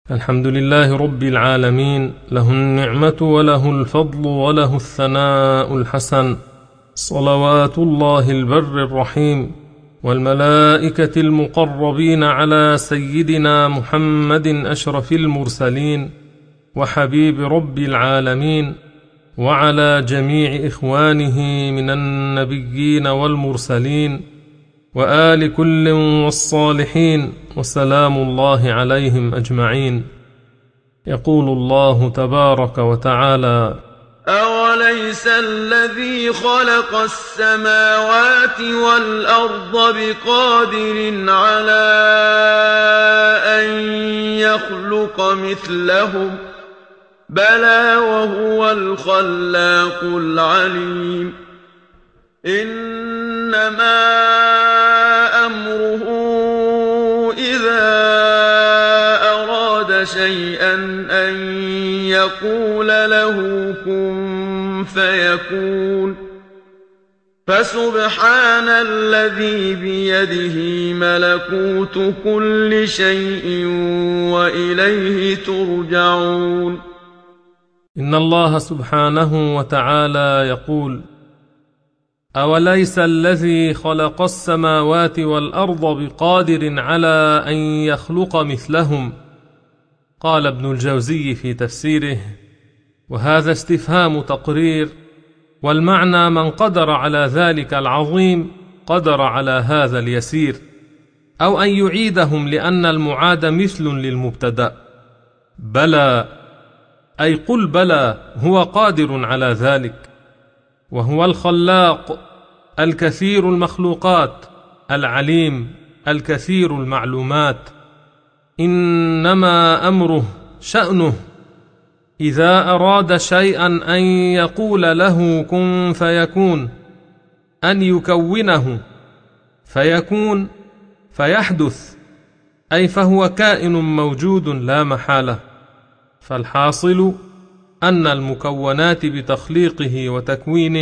الحمد لله رب العالمين، له النعمة وله الفضل وله الثناء الحسن، صلوات الله البر الرحيم والملائكة المقربين على سيدنا محمد أشرف المرسلين وحبيب رب العالمين، وعلى جميع إخوانه من النبيين والمرسلين وآل كل والصالحين، وسلام الله عليهم أجمعين. يقول الله تبارك وتعالى: أوليس الذي خلق السماوات والأرض بقادر على أن يخلق مثلهم؟ بلى وهو الخلاق العليم. إنما أمره إذا أراد شيئا أن يقول له كن فيكون. فسبحان الذي بيده ملكوت كل شيء وإليه ترجعون. إن الله سبحانه وتعالى يقول: أوليس الذي خلق السماوات والأرض بقادر على أن يخلق مثلهم؟ قال ابن الجوزي في تفسيره: وهذا استفهام تقرير، والمعنى من قدر على ذلك العظيم قدر على هذا اليسير، أو أن يعيدهم لأن المعاد مثل للمبتدأ. بلى، أي قل بلى، هو قادر على ذلك، وهو الخلاق الكثير المخلوقات العليم الكثير المعلومات. إنما أمره شأنه إذا أراد شيئا أن يقول له كن فيكون، أن يكونه فيكون فيحدث، أي فهو كائن موجود لا محالة. فالحاصل أن المكونات بتخليقه وتكوينه،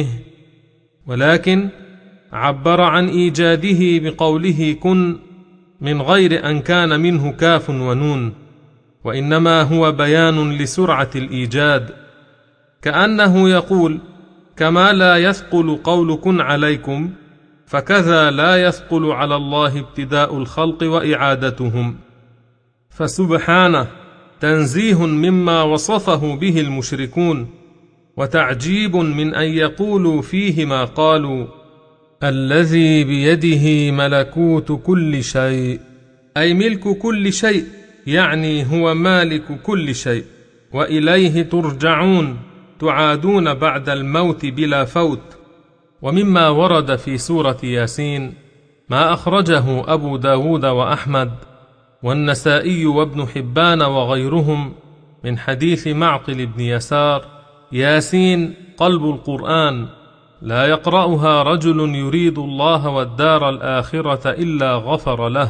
ولكن عبر عن إيجاده بقوله كن من غير أن كان منه كاف ونون، وإنما هو بيان لسرعة الإيجاد، كأنه يقول: كما لا يثقل قول كن عليكم، فكذا لا يثقل على الله ابتداء الخلق وإعادتهم. فسبحانه تنزيه مما وصفه به المشركون، وتعجيب من أن يقولوا فيه ما قالوا: الذي بيده ملكوت كل شيء، أي ملك كل شيء، يعني هو مالك كل شيء، وإليه ترجعون، تعادون بعد الموت بلا فوت. ومما ورد في سورة ياسين ما أخرجه أبو داود وأحمد والنسائي وابن حبان وغيرهم من حديث معقل بن يسار: ياسين قلب القرآن، لا يقرأها رجل يريد الله والدار الآخرة إلا غفر له،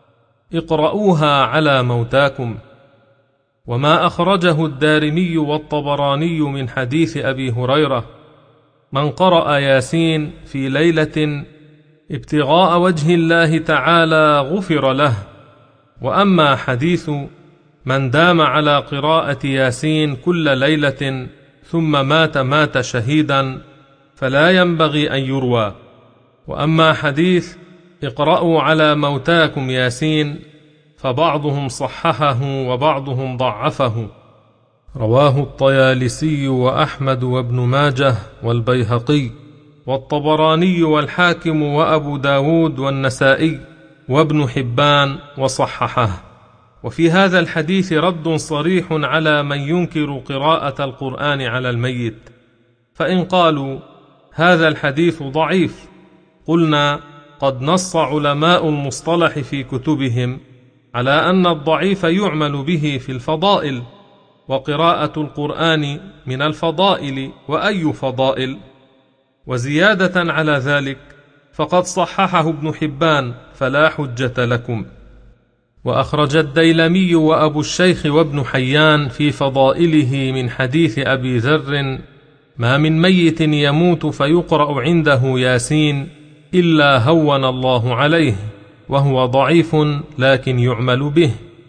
اقرأوها على موتاكم. وما أخرجه الدارمي والطبراني من حديث أبي هريرة: من قرأ ياسين في ليلة ابتغاء وجه الله تعالى غفر له. وأما حديث من دام على قراءة ياسين كل ليلة ثم مات شهيدا فلا ينبغي أن يروى. وأما حديث اقرأوا على موتاكم ياسين فبعضهم صححه وبعضهم ضعفه، رواه الطيالسي وأحمد وابن ماجه والبيهقي والطبراني والحاكم وأبو داود والنسائي وابن حبان وصححه. وفي هذا الحديث رد صريح على من ينكر قراءة القرآن على الميت، فإن قالوا هذا الحديث ضعيف، قلنا: قد نص علماء المصطلح في كتبهم على أن الضعيف يعمل به في الفضائل، وقراءة القرآن من الفضائل، وأي فضائل؟ وزيادة على ذلك فقد صححه ابن حبان، فلا حجة لكم. وأخرج الديلمي وأبو الشيخ وابن حيان في فضائله من حديث أبي ذر: ما من ميت يموت فيقرأ عنده ياسين إلا هون الله عليه، وهو ضعيف لكن يعمل به.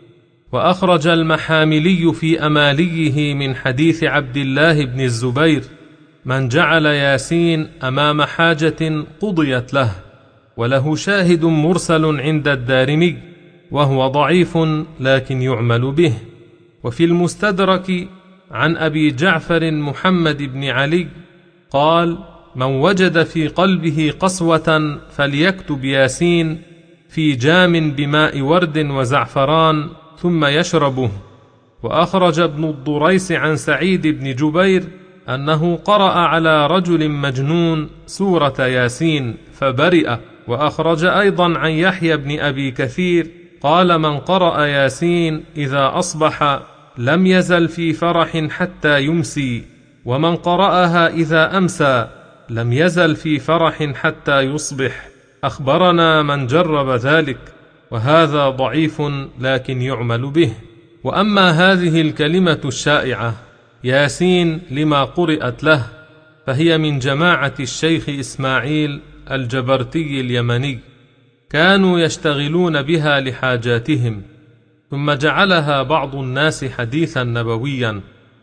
وأخرج المحاملي في أماليه من حديث عبد الله بن الزبير: من جعل ياسين أمام حاجة قضيت له. وله شاهد مرسل عند الدارمي وهو ضعيف لكن يعمل به. وفي المستدرك عن أبي جعفر محمد بن علي قال: من وجد في قلبه قسوة فليكتب ياسين في جام بماء ورد وزعفران ثم يشربه. وأخرج ابن الضريس عن سعيد بن جبير أنه قرأ على رجل مجنون سورة ياسين فبرئ. وأخرج أيضا عن يحيى بن أبي كثير قال: من قرأ ياسين إذا أصبح لم يزل في فرح حتى يمسي، ومن قرأها إذا أمسى لم يزل في فرح حتى يصبح. أخبرنا من جرب ذلك، وهذا ضعيف لكن يعمل به. وأما هذه الكلمة الشائعة ياسين لما قرئت له فهي من جماعة الشيخ إسماعيل الجبرتي اليمني، كانوا يشتغلون بها لحاجاتهم، ثم جعلها بعض الناس حديثا نبويا.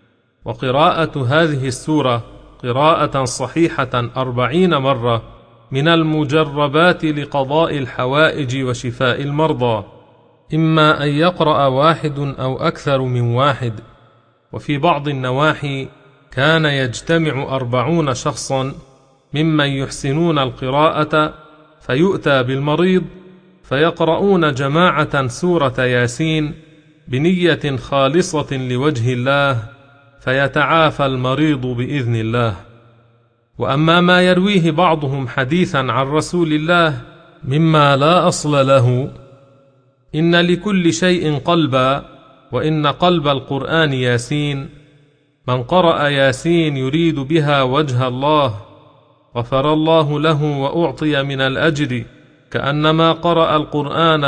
وقراءة هذه السورة قراءة صحيحة 40 مرة من المجربات لقضاء الحوائج وشفاء المرضى، إما أن يقرأ واحد أو أكثر من واحد. وفي بعض النواحي كان يجتمع 40 شخصا ممن يحسنون القراءة فيؤتى بالمريض فيقرؤون جماعة سورة ياسين بنية خالصة لوجه الله فيتعافى المريض بإذن الله. وأما ما يرويه بعضهم حديثا عن رسول الله مما لا أصل له: إن لكل شيء قلبا وإن قلب القرآن ياسين، من قرأ ياسين يريد بها وجه الله غفر الله له وأعطي من الأجر كأنما قرأ القرآن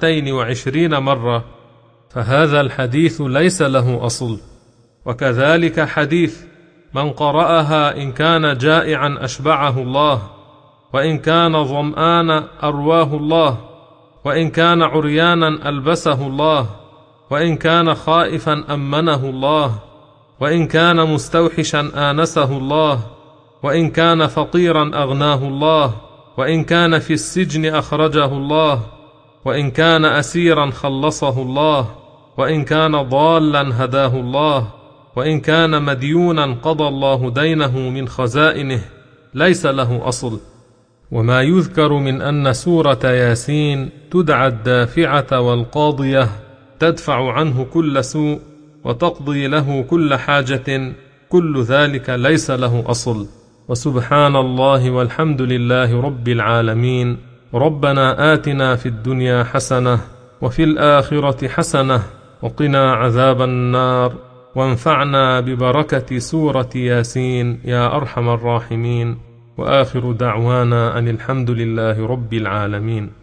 22 مرة، فهذا الحديث ليس له أصل. وكذلك حديث: من قرأها إن كان جائعا أشبعه الله، وإن كان ظمآن أرواه الله، وإن كان عريانا ألبسه الله، وإن كان خائفا أمنه الله، وإن كان مستوحشا آنسه الله، وإن كان فقيرا أغناه الله، وإن كان في السجن أخرجه الله، وإن كان أسيرا خلصه الله، وإن كان ضالا هداه الله، وإن كان مديونا قضى الله دينه من خزائنه، ليس له أصل. وما يذكر من أن سورة ياسين تدعى الدافعة والقاضية، تدفع عنه كل سوء وتقضي له كل حاجة، كل ذلك ليس له أصل. وسبحان الله والحمد لله رب العالمين. ربنا آتنا في الدنيا حسنة وفي الآخرة حسنة وقنا عذاب النار، وانفعنا ببركة سورة ياسين يا أرحم الراحمين. وآخر دعوانا أن الحمد لله رب العالمين.